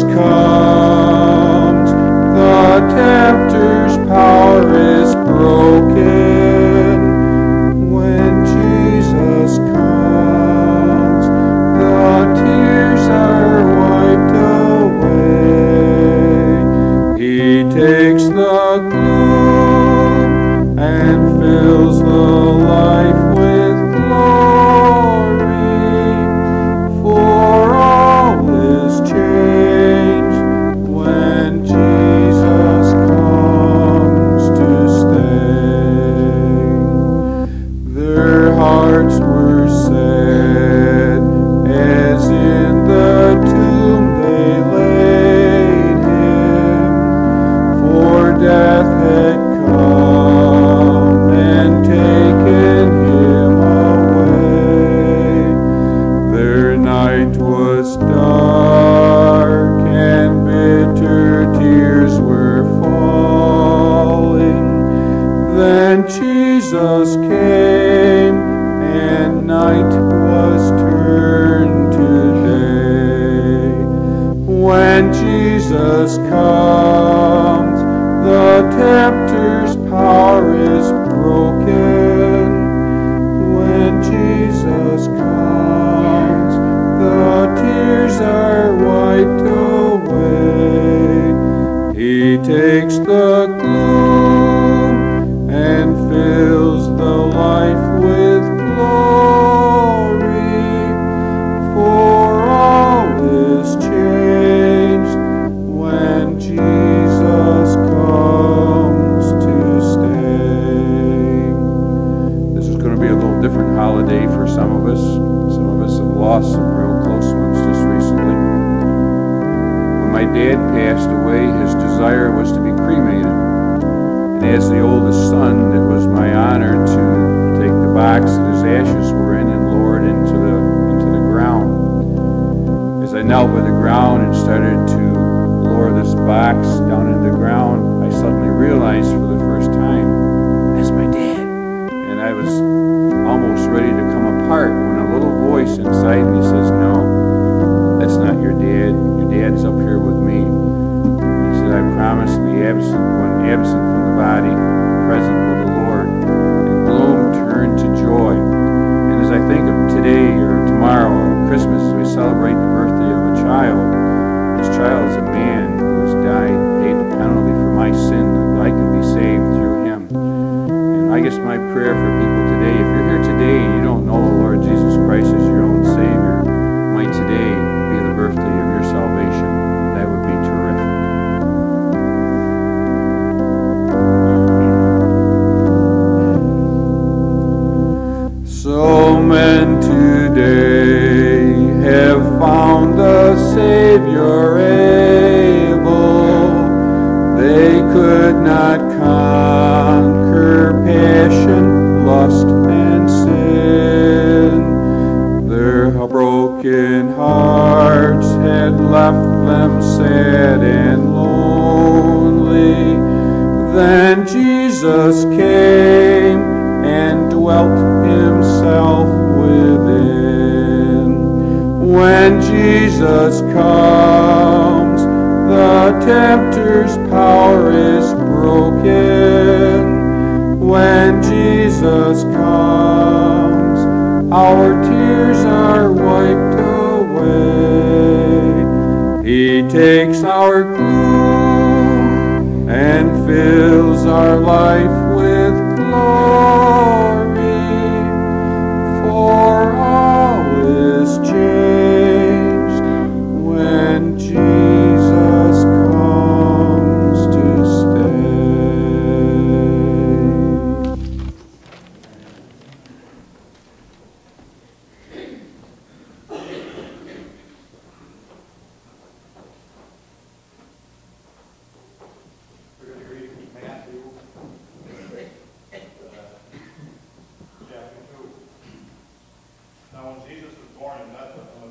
comes, the tempter's power is broken. When Jesus comes, the tears are wiped away. He takes the gloom and fills the life with glory, for all is changed when Jesus comes to stay. Their hearts were sad as in the tomb they laid him, for death had come and taken him away. Their night was dark and bitter tears were falling. Then Jesus came and night was turned to day. When Jesus comes, the tempter's power is broken. When Jesus comes, the tears are wiped away. He takes the gloom and fills the life with glory, for all is changed when Jesus comes to stay. This is going to be a little different holiday for some of us. Some of us have lost some real close ones just recently. When my dad passed away, his desire was to be cremated. And as the oldest son, it was my honor to take the box that his ashes were in and lower it into the ground. As I knelt by the ground and started to lower this box down into the ground, I suddenly realized for the first time, that's my dad. And I was almost ready to come apart when a little voice inside me says, no, that's not your dad. Your dad's up here with me. He said, I promise to be absent from the body, present with the Lord. And gloom turned to joy. And as I think of today or tomorrow or Christmas, as we celebrate the birthday of a child, this child is a man who has died, paid the penalty for my sin, that I can be saved through him. And I guess my prayer for people today, if you're here today and you don't know the Lord Jesus Christ as your own Savior, might today be the birthday of your salvation. That would be terrific. So men today have found the Savior able. They could not conquer passion, lust, and sin. Their broken hearts had left them sad and lonely. Then Jesus came and dwelt himself within. When Jesus comes, the tempter's power is broken. When Jesus comes, our tears are wiped away. He takes our gloom and fills our life with glory, for all is changed when Jesus comes to stay. We're going to read Matthew chapter 2. Now when Jesus was born in Bethlehem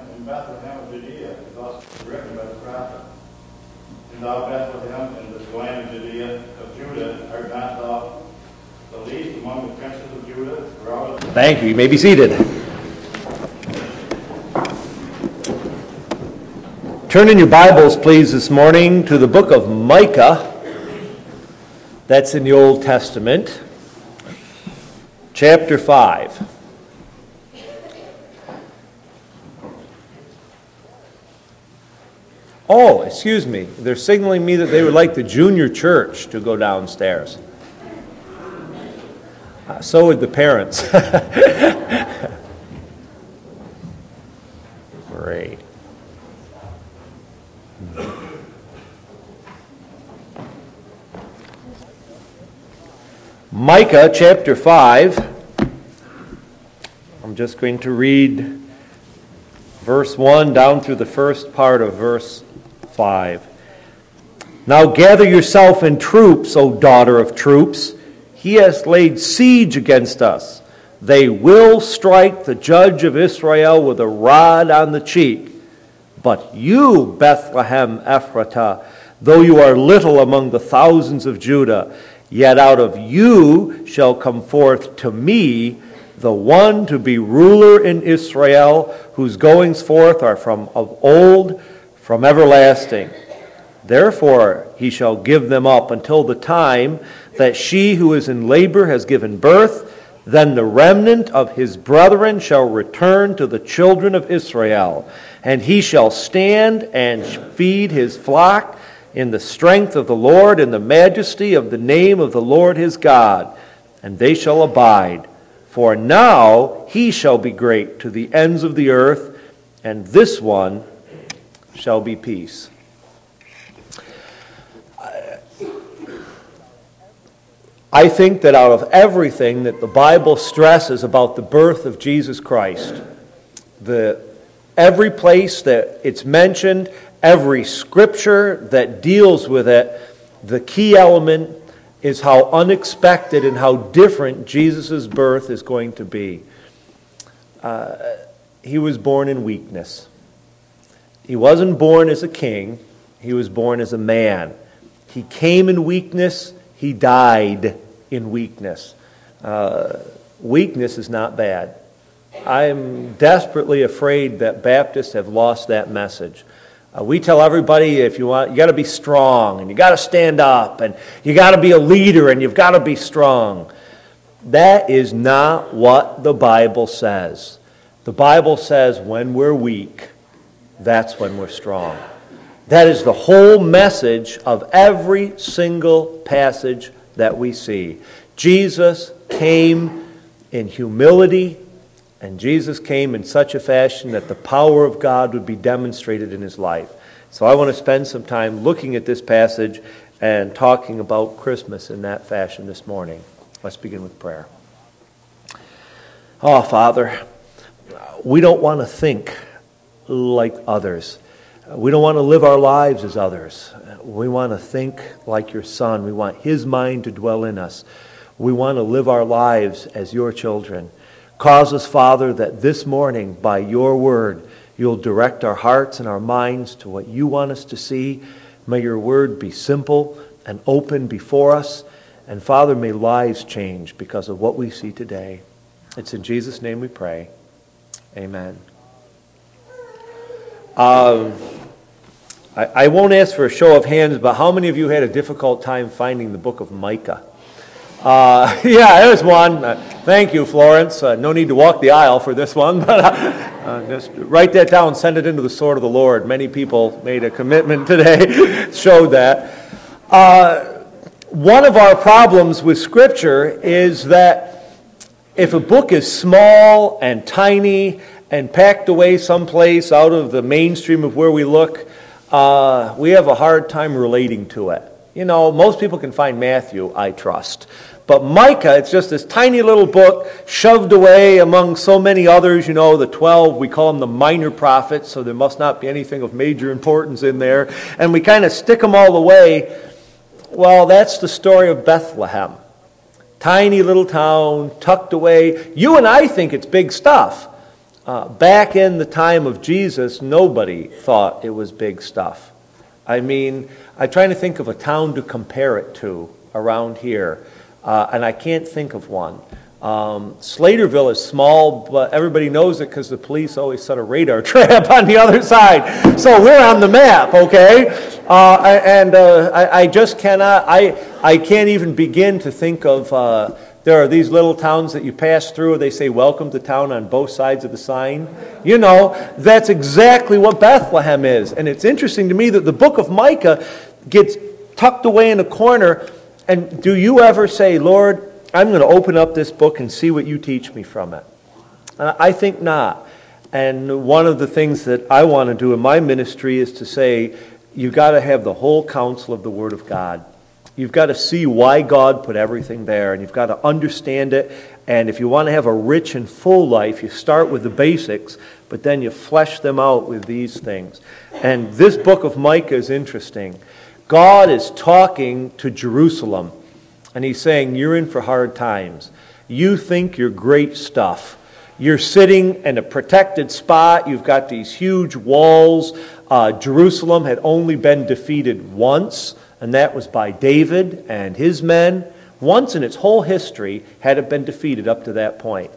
in Bethlehem of Judea is also written by the prophet. And thou, Bethlehem, in the land of Judea, of Judah, art not thou the least among the princes of Judah? For out of Thank you. You may be seated. Turn in your Bibles, please, this morning to the book of Micah. That's in the Old Testament. Chapter 5. Oh, excuse me. They're signaling me that they would like the junior church to go downstairs. So would the parents. Great. Micah chapter 5. I'm just going to read verse 1 down through the first part of verse 5. Now gather yourself in troops, O daughter of troops. He has laid siege against us. They will strike the judge of Israel with a rod on the cheek. But you, Bethlehem Ephratah, though you are little among the thousands of Judah, yet out of you shall come forth to me the one to be ruler in Israel, whose goings forth are from of old, from everlasting. Therefore he shall give them up until the time that she who is in labor has given birth. Then the remnant of his brethren shall return to the children of Israel, and he shall stand and feed his flock in the strength of the Lord, in the majesty of the name of the Lord his God, and they shall abide. For now he shall be great to the ends of the earth, and this one shall be peace. I think that out of everything that the Bible stresses about the birth of Jesus Christ, every place that it's mentioned, every scripture that deals with it, the key element is how unexpected and how different Jesus' birth is going to be. He was born in weakness. He wasn't born as a king. He was born as a man. He came in weakness. He died in weakness. Weakness is not bad. I'm desperately afraid that Baptists have lost that message. We tell everybody, if you want, you got to be strong, and you got to stand up, and you got to be a leader, and you've got to be strong. That is not what the Bible says. The Bible says when we're weak, that's when we're strong. That is the whole message of every single passage that we see. Jesus came in humility, and Jesus came in such a fashion that the power of God would be demonstrated in his life. So I want to spend some time looking at this passage and talking about Christmas in that fashion this morning. Let's begin with prayer. Oh, Father, we don't want to think like others. We don't want to live our lives as others. We want to think like your Son. We want his mind to dwell in us. We want to live our lives as your children. Cause us, Father, that this morning, by your word, you'll direct our hearts and our minds to what you want us to see. May your word be simple and open before us. And Father, may lives change because of what we see today. It's in Jesus' name we pray. Amen. I won't ask for a show of hands, but how many of you had a difficult time finding the book of Micah? Yeah, there's one. Thank you, Florence. No need to walk the aisle for this one, but just write that down, send it into the sword of the Lord. Many people made a commitment today, showed that. One of our problems with Scripture is that if a book is small and tiny and packed away someplace out of the mainstream of where we look, we have a hard time relating to it. You know, most people can find Matthew, I trust. But Micah, it's just this tiny little book shoved away among so many others. You know, the 12, we call them the minor prophets, so there must not be anything of major importance in there. And we kind of stick them all away. Well, that's the story of Bethlehem. Tiny little town, tucked away. You and I think it's big stuff. Back in the time of Jesus, nobody thought it was big stuff. I mean, I'm trying to think of a town to compare it to around here, and I can't think of one. Slaterville is small, but everybody knows it because the police always set a radar trap on the other side. So we're on the map, okay? I just cannot, I can't even begin to think of, there are these little towns that you pass through, they say, welcome to town on both sides of the sign. You know, that's exactly what Bethlehem is. And it's interesting to me that the book of Micah gets tucked away in a corner. And do you ever say, Lord, I'm going to open up this book and see what you teach me from it? I think not. And one of the things that I want to do in my ministry is to say, you've got to have the whole counsel of the Word of God. You've got to see why God put everything there, and you've got to understand it. And if you want to have a rich and full life, you start with the basics, but then you flesh them out with these things. And this book of Micah is interesting. God is talking to Jerusalem, and he's saying, you're in for hard times. You think you're great stuff. You're sitting in a protected spot. You've got these huge walls. Jerusalem had only been defeated once, and that was by David and his men. Once in its whole history had it been defeated up to that point.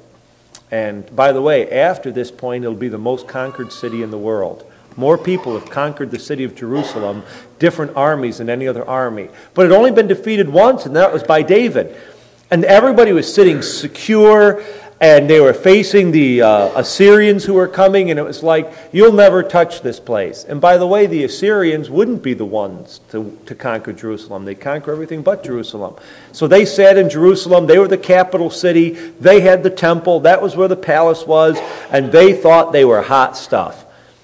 And by the way, after this point, it'll be the most conquered city in the world. More people have conquered the city of Jerusalem, different armies than any other army. But it had only been defeated once, and that was by David. And everybody was sitting secure, and they were facing the Assyrians who were coming, and it was like, you'll never touch this place. And by the way, the Assyrians wouldn't be the ones to conquer Jerusalem. They'd conquer everything but Jerusalem. So they sat in Jerusalem. They were the capital city. They had the temple. That was where the palace was, and they thought they were hot stuff.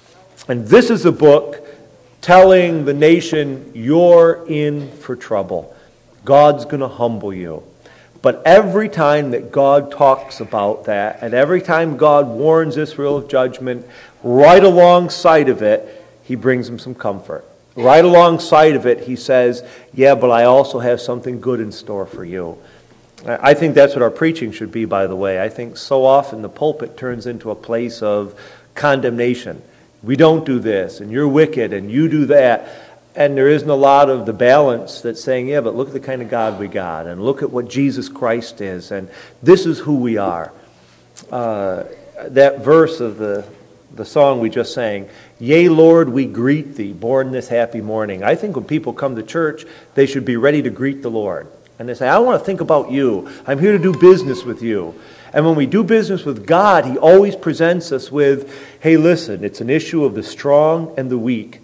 And this is a book telling the nation, you're in for trouble. God's going to humble you. But every time that God talks about that, and every time God warns Israel of judgment, right alongside of it, he brings them some comfort. Right alongside of it, he says, yeah, but I also have something good in store for you. I think that's what our preaching should be, by the way. I think so often the pulpit turns into a place of condemnation. We don't do this, and you're wicked, and you do that. And there isn't a lot of the balance that's saying, yeah, but look at the kind of God we got, and look at what Jesus Christ is, and this is who we are. That verse of the song we just sang, yea, Lord, we greet thee, born this happy morning. I think when people come to church, they should be ready to greet the Lord. And they say, I want to think about you. I'm here to do business with you. And when we do business with God, he always presents us with, hey, listen, it's an issue of the strong and the weak.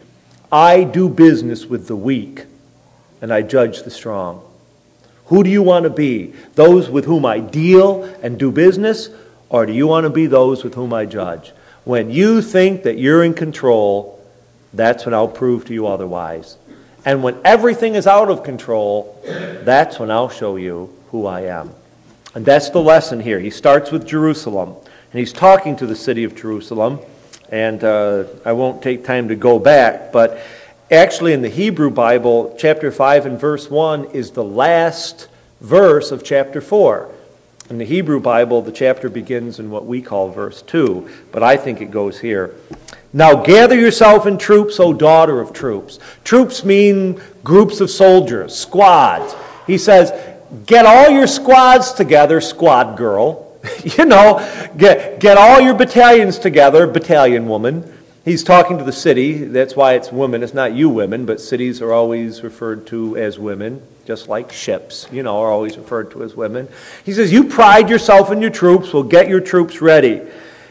I do business with the weak, and I judge the strong. Who do you want to be? Those with whom I deal and do business, or do you want to be those with whom I judge? When you think that you're in control, that's when I'll prove to you otherwise. And when everything is out of control, that's when I'll show you who I am. And that's the lesson here. He starts with Jerusalem, and he's talking to the city of Jerusalem. And I won't take time to go back, but actually in the Hebrew Bible, chapter 5 and verse 1 is the last verse of chapter 4. In the Hebrew Bible, the chapter begins in what we call verse 2, but I think it goes here. Now gather yourself in troops, O daughter of troops. Troops mean groups of soldiers, squads. He says, get all your squads together, squad girl. You know, get all your battalions together, battalion woman. He's talking to the city. That's why it's women. It's not you women, but cities are always referred to as women, just like ships, are always referred to as women. He says, you pride yourself in your troops. Well, get your troops ready.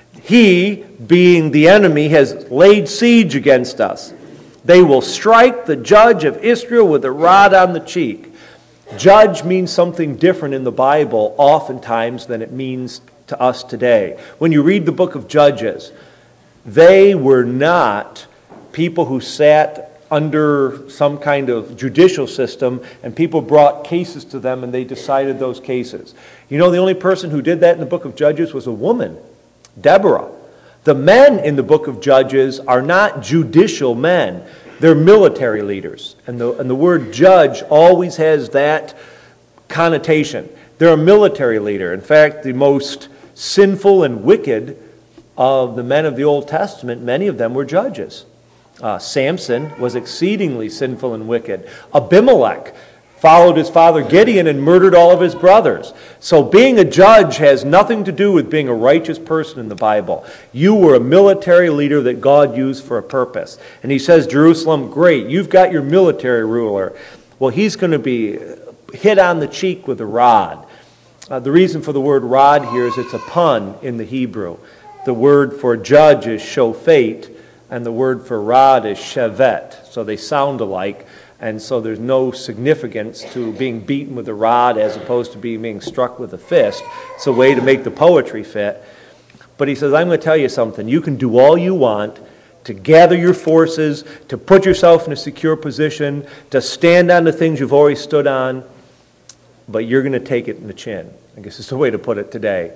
He, being the enemy, has laid siege against us. They will strike the judge of Israel with a rod on the cheek. Judge means something different in the Bible oftentimes than it means to us today. When you read the book of Judges, they were not people who sat under some kind of judicial system and people brought cases to them and they decided those cases. The only person who did that in the book of Judges was a woman, Deborah. The men in the book of Judges are not judicial men. They're military leaders. And the word judge always has that connotation. They're a military leader. In fact, the most sinful and wicked of the men of the Old Testament, many of them were judges. Samson was exceedingly sinful and wicked. Abimelech followed his father Gideon and murdered all of his brothers. So being a judge has nothing to do with being a righteous person in the Bible. You were a military leader that God used for a purpose. And he says, Jerusalem, great, you've got your military ruler. Well, he's going to be hit on the cheek with a rod. The reason for the word rod here is it's a pun in the Hebrew. The word for judge is shofet, and the word for rod is shevet. So they sound alike. And so there's no significance to being beaten with a rod as opposed to being struck with a fist. It's a way to make the poetry fit. But he says, I'm going to tell you something. You can do all you want to gather your forces, to put yourself in a secure position, to stand on the things you've always stood on, but you're going to take it in the chin. I guess it's the way to put it today.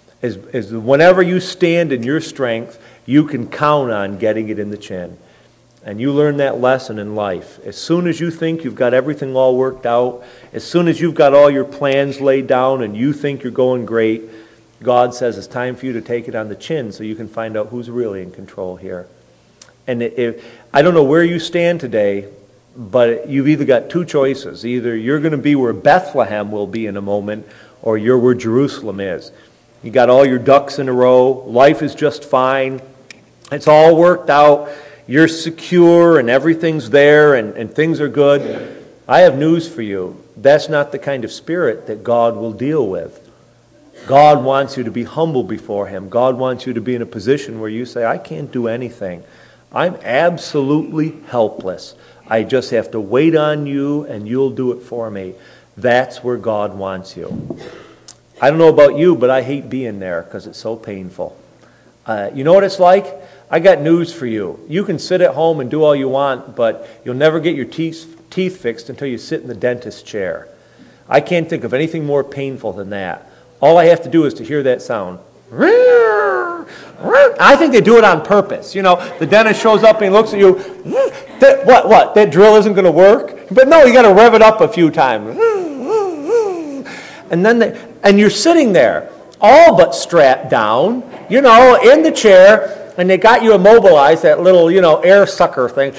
Is whenever you stand in your strength, you can count on getting it in the chin. And you learn that lesson in life. As soon as you think you've got everything all worked out, as soon as you've got all your plans laid down and you think you're going great, God says it's time for you to take it on the chin so you can find out who's really in control here. And I don't know where you stand today, but you've either got two choices. Either you're going to be where Bethlehem will be in a moment, or you're where Jerusalem is. You got all your ducks in a row. Life is just fine. It's all worked out. You're secure and everything's there and things are good. I have news for you. That's not the kind of spirit that God will deal with. God wants you to be humble before Him. God wants you to be in a position where you say, I can't do anything. I'm absolutely helpless. I just have to wait on you and you'll do it for me. That's where God wants you. I don't know about you, but I hate being there because it's so painful. You know what it's like? I got news for you. You can sit at home and do all you want, but you'll never get your teeth fixed until you sit in the dentist chair. I can't think of anything more painful than that. All I have to do is to hear that sound. I think they do it on purpose. You know, the dentist shows up and he looks at you. What? That drill isn't going to work? But no, you got to rev it up a few times. And you're sitting there, all but strapped down, you know, in the chair. And they got you immobilized, that little, you know, air sucker thing.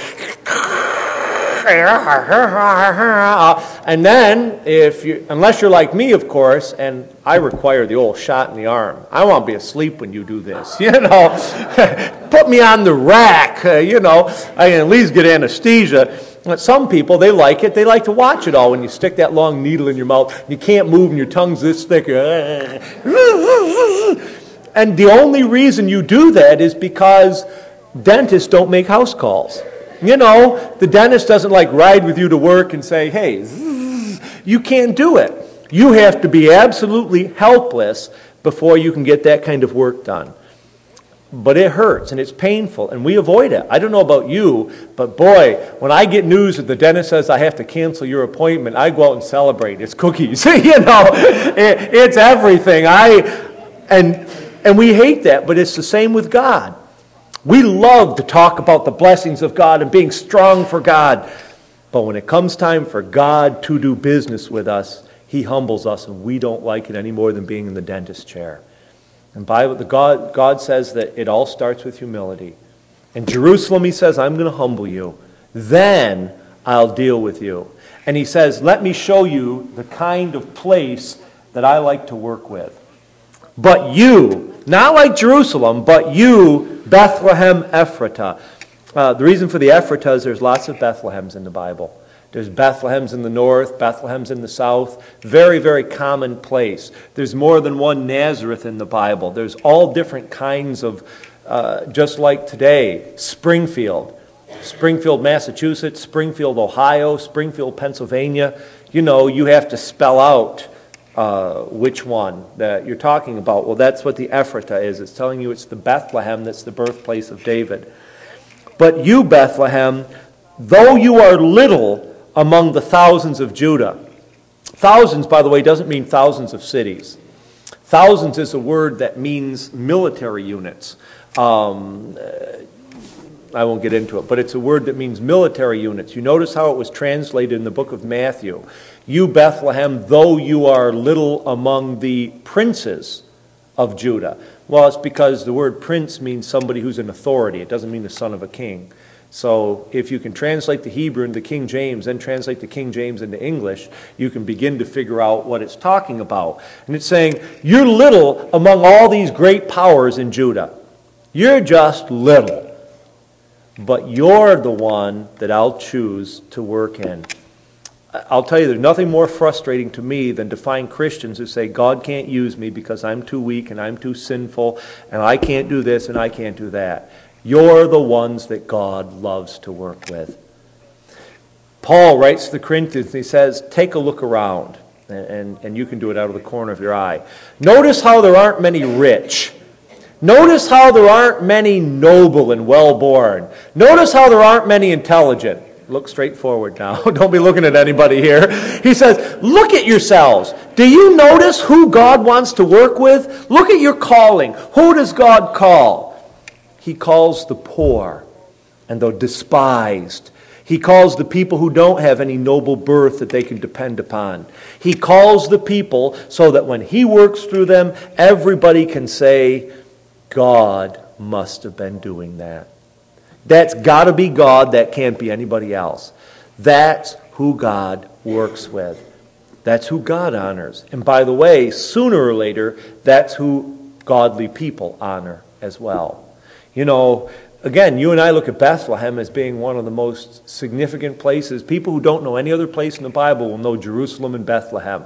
And then, unless you're like me, of course, and I require the old shot in the arm. I won't be asleep when you do this, you know. Put me on the rack, you know. I can at least get anesthesia. But some people, they like it. They like to watch it all when you stick that long needle in your mouth. You can't move and your tongue's this thick. And the only reason you do that is because dentists don't make house calls. You know, the dentist doesn't like ride with you to work and say, hey, you can't do it. You have to be absolutely helpless before you can get that kind of work done. But it hurts and it's painful and we avoid it. I don't know about you, but boy, when I get news that the dentist says I have to cancel your appointment, I go out and celebrate. It's cookies. You know, it's everything. And we hate that, but it's the same with God. We love to talk about the blessings of God and being strong for God. But when it comes time for God to do business with us, He humbles us, and we don't like it any more than being in the dentist chair. And God says that it all starts with humility. In Jerusalem, He says, I'm going to humble you. Then I'll deal with you. And He says, let me show you the kind of place that I like to work with. But you, not like Jerusalem, but you, Bethlehem Ephratah. The reason for the Ephratah is there's lots of Bethlehems in the Bible. There's Bethlehems in the north, Bethlehems in the south. Very, very common place. There's more than one Nazareth in the Bible. There's all different kinds of, just like today, Springfield, Massachusetts, Springfield, Ohio, Springfield, Pennsylvania. You know, you have to spell out which one that you're talking about. Well, that's what the Ephratah is. It's telling you it's the Bethlehem that's the birthplace of David. But you, Bethlehem, though you are little among the thousands of Judah. Thousands, by the way, doesn't mean thousands of cities. Thousands is a word that means military units. I won't get into it, but it's a word that means military units. You notice how it was translated in the book of Matthew. You, Bethlehem, though you are little among the princes of Judah. Well, it's because the word prince means somebody who's in authority. It doesn't mean the son of a king. So if you can translate the Hebrew into King James, then translate the King James into English, you can begin to figure out what it's talking about. And it's saying, you're little among all these great powers in Judah. You're just little. But you're the one that I'll choose to work in. I'll tell you, there's nothing more frustrating to me than to find Christians who say, God can't use me because I'm too weak and I'm too sinful and I can't do this and I can't do that. You're the ones that God loves to work with. Paul writes to the Corinthians, and he says, take a look around, and you can do it out of the corner of your eye. Notice how there aren't many rich. Notice how there aren't many noble and well-born. Notice how there aren't many intelligent. Look straight forward now. Don't be looking at anybody here. He says, look at yourselves. Do you notice who God wants to work with? Look at your calling. Who does God call? He calls the poor and the despised. He calls the people who don't have any noble birth that they can depend upon. He calls the people so that when He works through them, everybody can say, God must have been doing that. That's got to be God. That can't be anybody else. That's who God works with. That's who God honors. And by the way, sooner or later, that's who godly people honor as well. You know, again, you and I look at Bethlehem as being one of the most significant places. People who don't know any other place in the Bible will know Jerusalem and Bethlehem.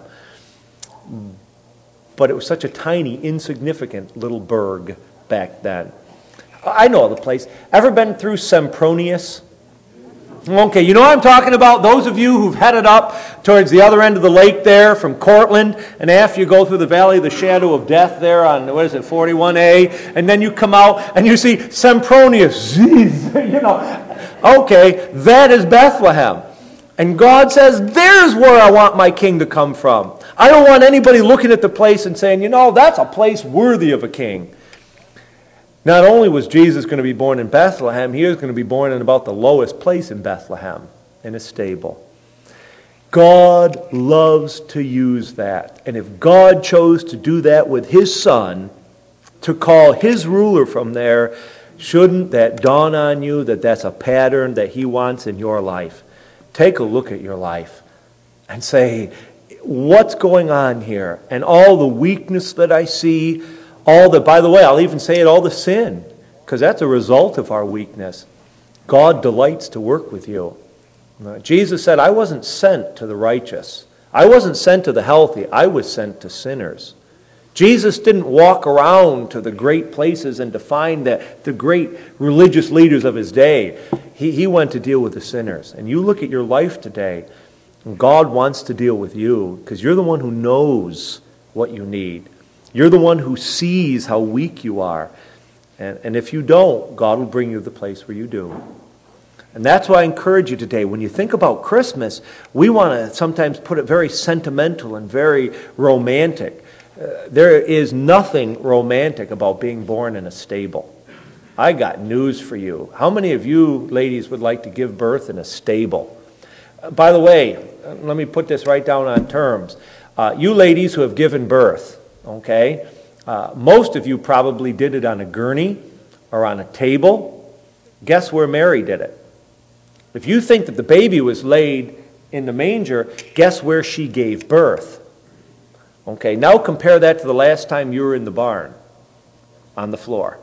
But it was such a tiny, insignificant little burg back then. I know the place. Ever been through Sempronius? Okay, you know what I'm talking about? Those of you who've headed up towards the other end of the lake there from Cortland, and after you go through the valley of the shadow of death there on, 41A, and then you come out and you see Sempronius. You know, okay, that is Bethlehem. And God says, there's where I want my king to come from. I don't want anybody looking at the place and saying, you know, that's a place worthy of a king. Not only was Jesus going to be born in Bethlehem, He was going to be born in about the lowest place in Bethlehem, in a stable. God loves to use that. And if God chose to do that with His Son, to call His ruler from there, shouldn't that dawn on you that that's a pattern that He wants in your life? Take a look at your life and say, what's going on here? And all the weakness that I see, all the, by the way, I'll even say it, all the sin, because that's a result of our weakness. God delights to work with you. Jesus said, I wasn't sent to the righteous. I wasn't sent to the healthy. I was sent to sinners. Jesus didn't walk around to the great places and to find the great religious leaders of His day. He went to deal with the sinners. And you look at your life today, and God wants to deal with you because you're the one who knows what you need. You're the one who sees how weak you are. And if you don't, God will bring you to the place where you do. And that's why I encourage you today, when you think about Christmas, we want to sometimes put it very sentimental and very romantic. There is nothing romantic about being born in a stable. I got news for you. How many of you ladies would like to give birth in a stable? By the way, let me put this right down on terms. You ladies who have given birth, okay, most of you probably did it on a gurney or on a table. Guess where Mary did it? If you think that the baby was laid in the manger, guess where she gave birth? Okay, now compare that to the last time you were in the barn, on the floor.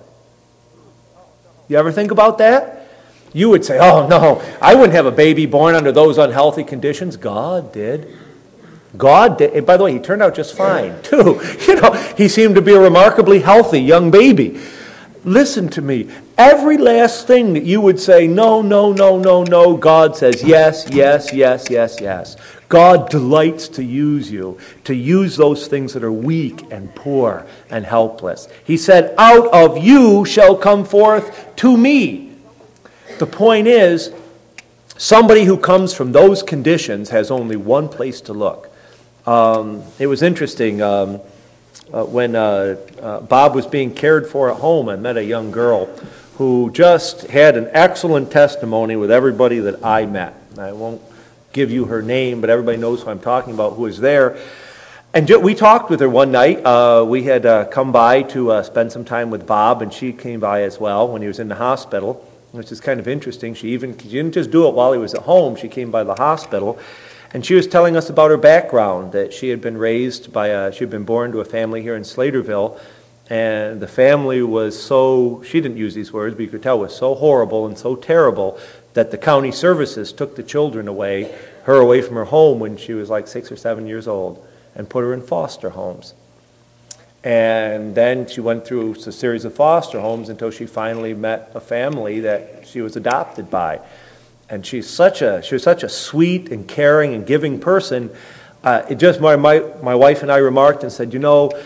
You ever think about that? You would say, oh no, I wouldn't have a baby born under those unhealthy conditions. God did. God did. And by the way, he turned out just fine, too. You know, he seemed to be a remarkably healthy young baby. Listen to me. Every last thing that you would say, no, no, no, no, no, God says yes, yes, yes, yes, yes. God delights to use you, to use those things that are weak and poor and helpless. He said, out of you shall come forth to me. The point is, somebody who comes from those conditions has only one place to look. It was interesting, when Bob was being cared for at home, I met a young girl who just had an excellent testimony with everybody that I met. I won't give you her name, but everybody knows who I'm talking about who was there. And we talked with her one night. We had come by to spend some time with Bob, and she came by as well when he was in the hospital, which is kind of interesting. She didn't just do it while he was at home. She came by the hospital, and she was telling us about her background, that she had been raised by she had been born to a family here in Slaterville, and the family was so, she didn't use these words, but you could tell, was so horrible and so terrible that the county services took the children away, her away from her home when she was like 6 or 7 years old, and put her in foster homes. And then she went through a series of foster homes until she finally met a family that she was adopted by. And she was such a sweet and caring and giving person. My wife and I remarked and said,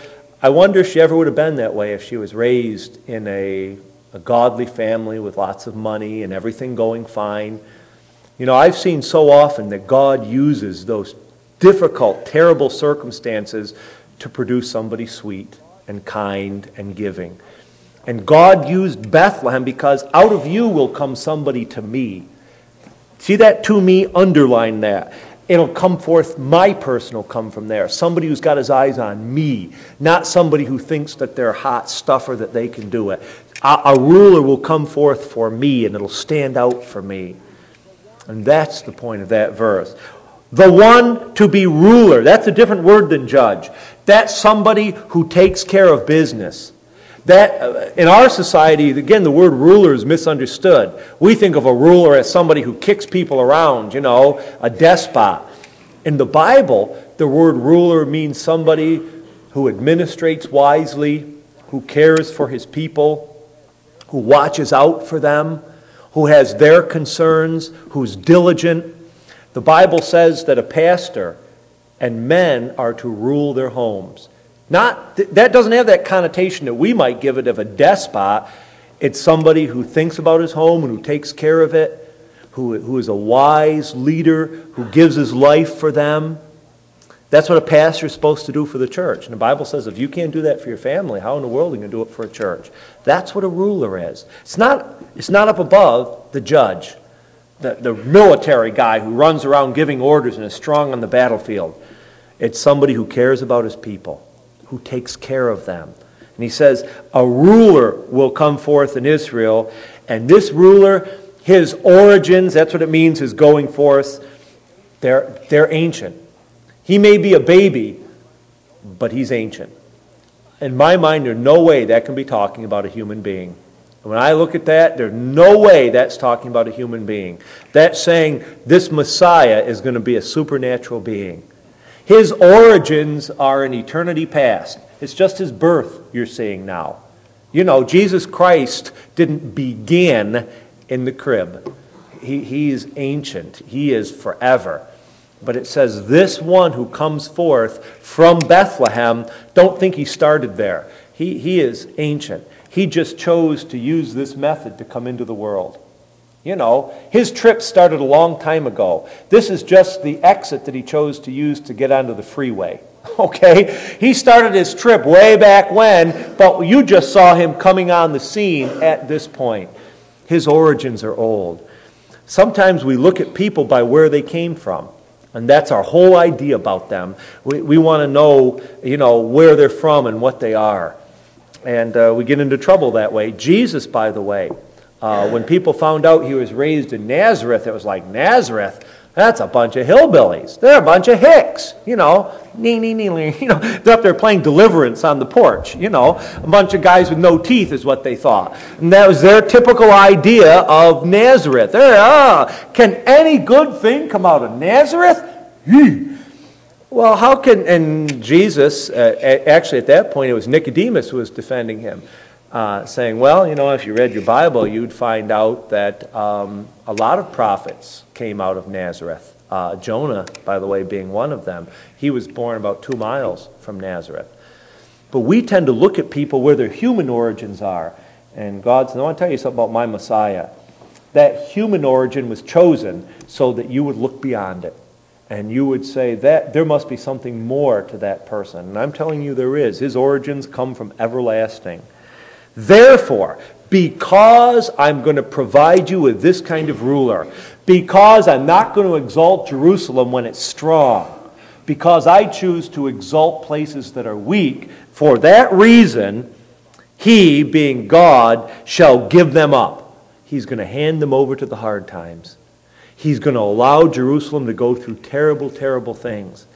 I wonder if she ever would have been that way if she was raised in a godly family with lots of money and everything going fine. I've seen so often that God uses those difficult, terrible circumstances to produce somebody sweet and kind and giving. And God used Bethlehem because out of you will come somebody to me. See that to me? Underline that. It'll come forth, my person will come from there. Somebody who's got his eyes on me, not somebody who thinks that they're hot stuff or that they can do it. A ruler will come forth for me, and it'll stand out for me. And that's the point of that verse. The one to be ruler. That's a different word than judge. That's somebody who takes care of business. That in our society, again, the word ruler is misunderstood. We think of a ruler as somebody who kicks people around, a despot. In the Bible, the word ruler means somebody who administrates wisely, who cares for his people, who watches out for them, who has their concerns, who's diligent. The Bible says that a pastor and men are to rule their homes. That doesn't have that connotation that we might give it of a despot. It's somebody who thinks about his home and who takes care of it, who is a wise leader, who gives his life for them. That's what a pastor is supposed to do for the church. And the Bible says if you can't do that for your family, how in the world are you going to do it for a church? That's what a ruler is. It's not up above the judge, the military guy who runs around giving orders and is strong on the battlefield. It's somebody who cares about his people, who takes care of them. And he says, a ruler will come forth in Israel, and this ruler, his origins, that's what it means, his going forth, they're ancient. He may be a baby, but he's ancient. In my mind, there's no way that can be talking about a human being. When I look at that, there's no way that's talking about a human being. That's saying this Messiah is going to be a supernatural being. His origins are in eternity past. It's just his birth you're seeing now. Jesus Christ didn't begin in the crib. He is ancient. He is forever. But it says this one who comes forth from Bethlehem, don't think he started there. He is ancient. He just chose to use this method to come into the world. His trip started a long time ago. This is just the exit that he chose to use to get onto the freeway. Okay? He started his trip way back when, but you just saw him coming on the scene at this point. His origins are old. Sometimes we look at people by where they came from. And that's our whole idea about them. We want to know, where they're from and what they are. And we get into trouble that way. Jesus, by the way, when people found out he was raised in Nazareth, it was like, Nazareth? That's a bunch of hillbillies. They're a bunch of hicks. They're up there playing Deliverance on the porch. A bunch of guys with no teeth is what they thought. And that was their typical idea of Nazareth. Can any good thing come out of Nazareth? Well, how can, and Jesus, actually at that point it was Nicodemus who was defending him, saying, well, if you read your Bible, you'd find out that a lot of prophets came out of Nazareth. Jonah, by the way, being one of them. He was born about 2 miles from Nazareth. But we tend to look at people where their human origins are. And God said, I want to tell you something about my Messiah. That human origin was chosen so that you would look beyond it. And you would say that there must be something more to that person. And I'm telling you there is. His origins come from everlasting. Therefore, because I'm going to provide you with this kind of ruler, because I'm not going to exalt Jerusalem when it's strong, Because I choose to exalt places that are weak, for that reason, he, being God, shall give them up. He's going to hand them over to the hard times. He's going to allow Jerusalem to go through terrible, terrible things.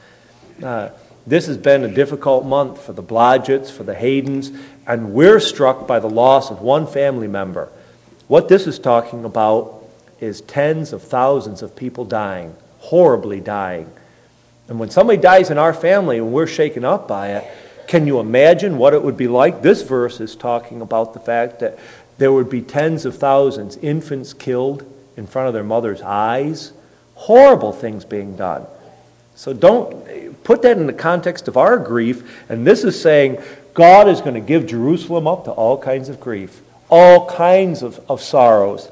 This has been a difficult month for the Blodgetts, for the Haydens, and we're struck by the loss of one family member. What this is talking about is tens of thousands of people dying, horribly dying. And when somebody dies in our family and we're shaken up by it, can you imagine what it would be like? This verse is talking about the fact that there would be tens of thousands, infants killed in front of their mother's eyes, horrible things being done. So don't put that in the context of our grief. And this is saying God is going to give Jerusalem up to all kinds of grief, all kinds of sorrows,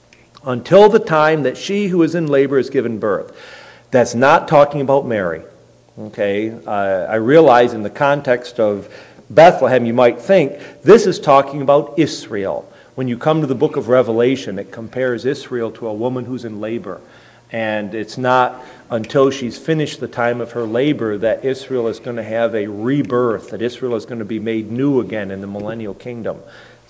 until the time that she who is in labor is given birth. That's not talking about Mary. Okay, I realize in the context of Bethlehem you might think this is talking about Israel. When you come to the book of Revelation, it compares Israel to a woman who's in labor. And it's not until she's finished the time of her labor that Israel is going to have a rebirth, that Israel is going to be made new again in the millennial kingdom.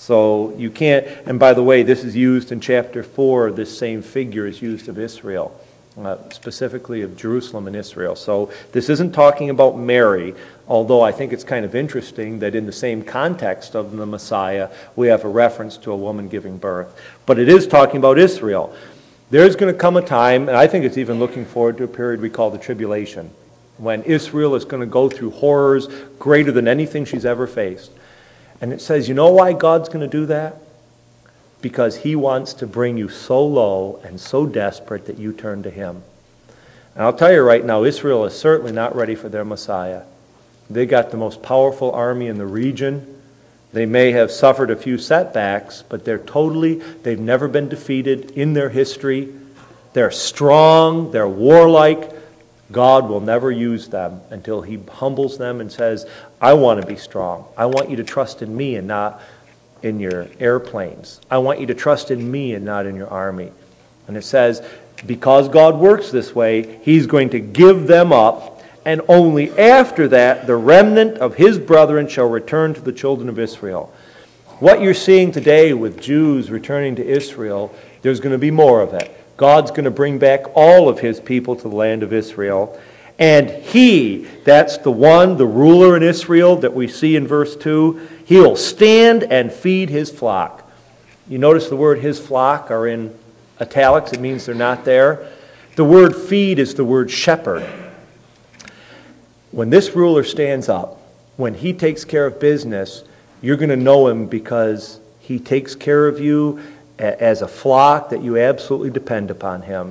So you can't, and by the way, this is used in chapter 4, this same figure is used of Israel. Specifically of Jerusalem and Israel. So this isn't talking about Mary, although I think it's kind of interesting that in the same context of the Messiah, we have a reference to a woman giving birth. But it is talking about Israel. There's going to come a time, and I think it's even looking forward to a period we call the tribulation, when Israel is going to go through horrors greater than anything she's ever faced. And it says, you know why God's going to do that? Because he wants to bring you so low and so desperate that you turn to him. And I'll tell you right now, Israel is certainly not ready for their Messiah. They got the most powerful army in the region. They may have suffered a few setbacks, but they've never been defeated in their history. They're strong, they're warlike. God will never use them until he humbles them and says, I want to be strong. I want you to trust in me and not in your airplanes. I want you to trust in me and not in your army. And it says, because God works this way, he's going to give them up, and only after that the remnant of his brethren shall return to the children of Israel. What you're seeing today with Jews returning to Israel, there's going to be more of it. God's going to bring back all of his people to the land of Israel. And he, that's the one, the ruler in Israel that we see in verse 2, he'll stand and feed his flock. You notice the word his flock are in italics. It means they're not there. The word feed is the word shepherd. When this ruler stands up, when he takes care of business, you're going to know him because he takes care of you as a flock that you absolutely depend upon him.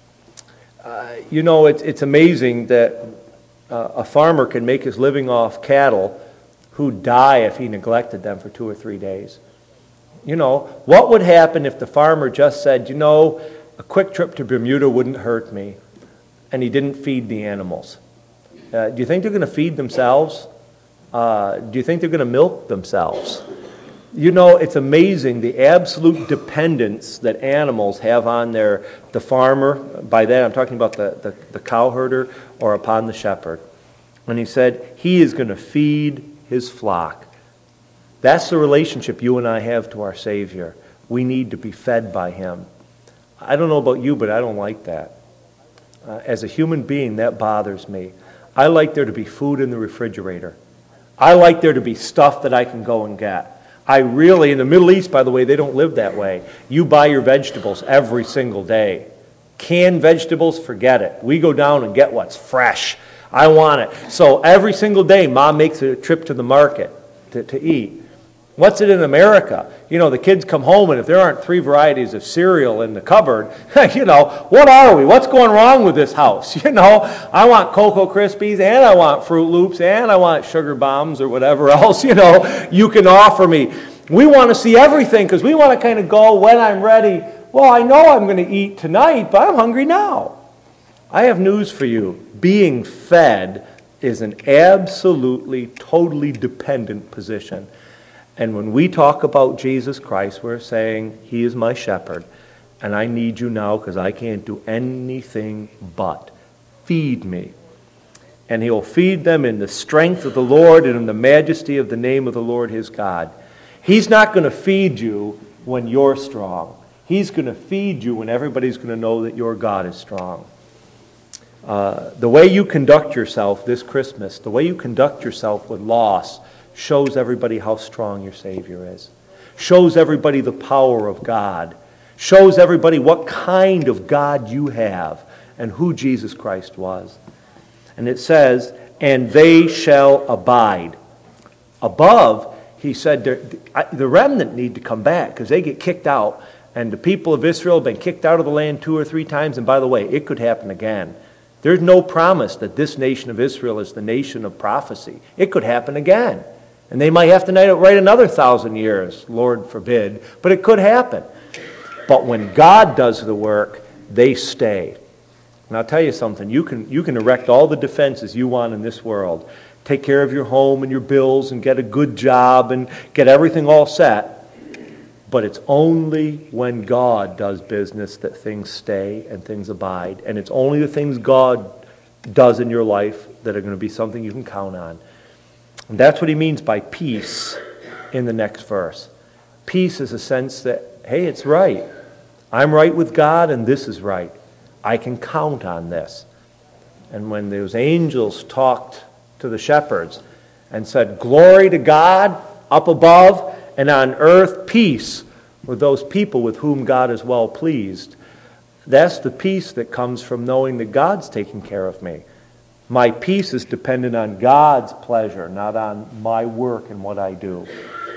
It's amazing that a farmer can make his living off cattle who die if he neglected them for 2 or 3 days. What would happen if the farmer just said, a quick trip to Bermuda wouldn't hurt me, and he didn't feed the animals? Do you think they're going to feed themselves? Do you think they're going to milk themselves? It's amazing the absolute dependence that animals have on the farmer. By that I'm talking about the cow herder, or upon the shepherd. And he said, he is going to feed his flock. That's the relationship you and I have to our Savior. We need to be fed by him. I don't know about you, but I don't like that. As a human being, that bothers me. I like there to be food in the refrigerator. I like there to be stuff that I can go and get. In the Middle East, by the way, they don't live that way. You buy your vegetables every single day. Canned vegetables, forget it. We go down and get what's fresh. I want it. So every single day, Mom makes a trip to the market to eat. What's it in America? The kids come home, and if there aren't 3 varieties of cereal in the cupboard, what are we? What's going wrong with this house? I want Cocoa Krispies, and I want Fruit Loops, and I want Sugar Bombs, or whatever else, you can offer me. We want to see everything, because we want to kind of go when I'm ready. Well, I know I'm going to eat tonight, but I'm hungry now. I have news for you. Being fed is an absolutely, totally dependent position. And when we talk about Jesus Christ, we're saying, he is my shepherd, and I need you now because I can't do anything but feed me. and He will feed them in the strength of the Lord and in the majesty of the name of the Lord his God. He's not going to feed you when you're strong. He's going to feed you when everybody's going to know that your God is strong. The way you conduct yourself this Christmas, the way you conduct yourself with loss, shows everybody how strong your Savior is. Shows everybody the power of God. Shows everybody what kind of God you have and who Jesus Christ was. And it says, and they shall abide. Above, he said, the remnant need to come back because they get kicked out. And the people of Israel have been kicked out of the land 2 or 3 times. And by the way, it could happen again. There's no promise that this nation of Israel is the nation of prophecy. It could happen again. And they might have to wait another 1,000 years, Lord forbid. But it could happen. But when God does the work, they stay. And I'll tell you something. You can erect all the defenses you want in this world. Take care of your home and your bills and get a good job and get everything all set. But it's only when God does business that things stay and things abide. And it's only the things God does in your life that are going to be something you can count on. And that's what he means by peace in the next verse. Peace is a sense that, hey, it's right. I'm right with God and this is right. I can count on this. And when those angels talked to the shepherds and said, glory to God up above, and on earth peace with those people with whom God is well pleased. That's the peace that comes from knowing that God's taking care of me. My peace is dependent on God's pleasure, not on my work and what I do.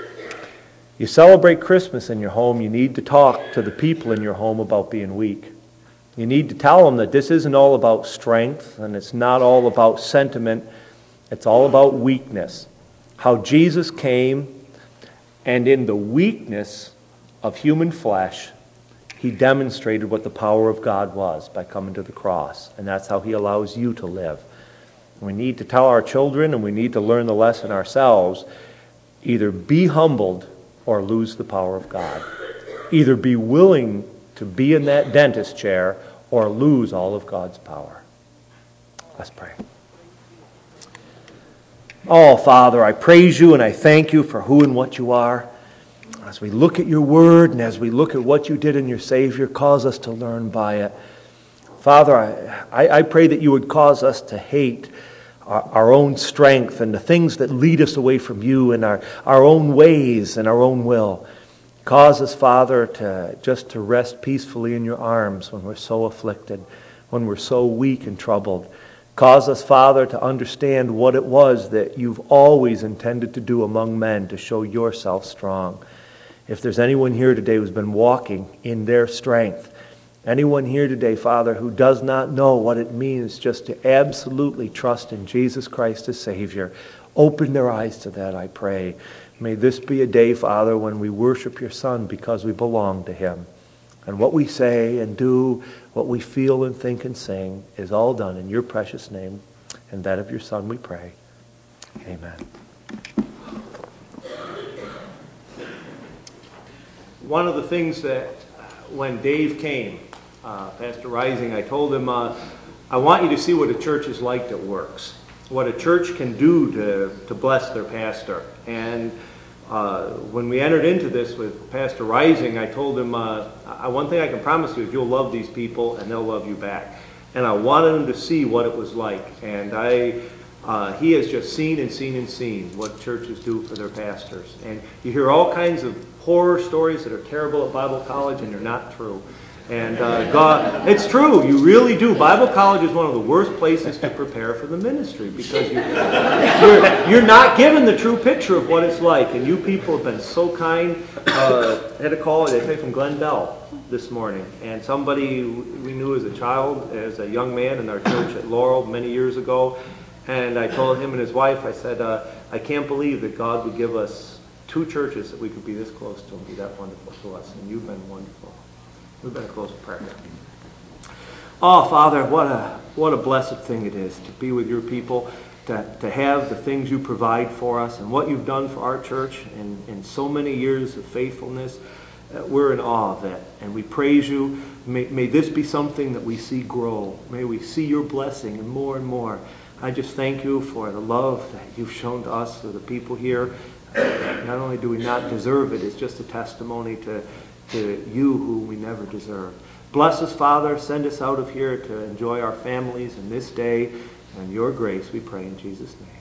You celebrate Christmas in your home, you need to talk to the people in your home about being weak. You need to tell them that this isn't all about strength and it's not all about sentiment. It's all about weakness. How Jesus came and in the weakness of human flesh, he demonstrated what the power of God was by coming to the cross. And that's how he allows you to live. We need to tell our children and we need to learn the lesson ourselves. Either be humbled or lose the power of God. Either be willing to be in that dentist chair or lose all of God's power. Let's pray. Oh, Father, I praise you and I thank you for who and what you are. As we look at your word and as we look at what you did in your Savior, cause us to learn by it. Father, I pray that you would cause us to hate our own strength and the things that lead us away from you and our own ways and our own will. Cause us, Father, to rest peacefully in your arms when we're so afflicted, when we're so weak and troubled. Cause us, Father, to understand what it was that you've always intended to do among men to show yourself strong. If there's anyone here today who's been walking in their strength, anyone here today, Father, who does not know what it means just to absolutely trust in Jesus Christ as Savior, open their eyes to that, I pray. May this be a day, Father, when we worship your Son because we belong to him. And what we say and do, what we feel and think and sing is all done in your precious name and that of your Son we pray. Amen. One of the things that when Dave came, Pastor Rising, I told him, I want you to see what a church is like that works, what a church can do to bless their pastor. And when we entered into this with Pastor Rising, I told him, one thing I can promise you is you'll love these people and they'll love you back. And I wanted him to see what it was like. And he has just seen and seen and seen what churches do for their pastors. And you hear all kinds of horror stories that are terrible at Bible college, and they're not true. And God, it's true, you really do. Bible college is one of the worst places to prepare for the ministry because you're not given the true picture of what it's like. And you people have been so kind. I had a call, they came from Glen Bell this morning, and somebody we knew as a child, as a young man in our church at Laurel many years ago. And I told him and his wife, I said, I can't believe that God would give us 2 churches that we could be this close to and be that wonderful to us. And you've been wonderful. We've been a close prayer. Oh, Father, what a blessed thing it is to be with your people, to have the things you provide for us and what you've done for our church in so many years of faithfulness. We're in awe of that, and we praise you. May this be something that we see grow. May we see your blessing and more. I just thank you for the love that you've shown to us, to the people here. Not only do we not deserve it, it's just a testimony to you who we never deserved. Bless us, Father. Send us out of here to enjoy our families in this day. And your grace, we pray in Jesus' name.